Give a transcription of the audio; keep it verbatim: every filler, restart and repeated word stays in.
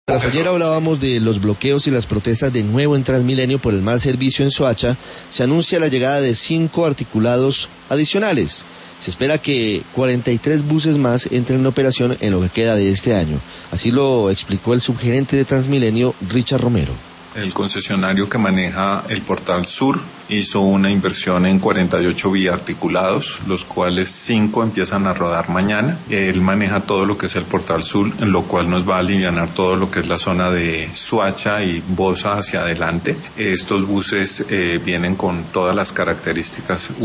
Tras ayer hablábamos de los bloqueos y las protestas de nuevo en Transmilenio por el mal servicio en Soacha. Se anuncia la llegada de cinco articulados adicionales. Se espera que cuarenta y tres buses más entren en operación en lo que queda de este año. Así lo explicó el subgerente de Transmilenio, Richard Romero. El concesionario que maneja el Portal Sur hizo una inversión en cuarenta y ocho biarticulados, los cuales cinco empiezan a rodar mañana. Él maneja todo lo que es el Portal Sur, en lo cual nos va a alivianar todo lo que es la zona de Soacha y Bosa hacia adelante. Estos buses eh, vienen con todas las características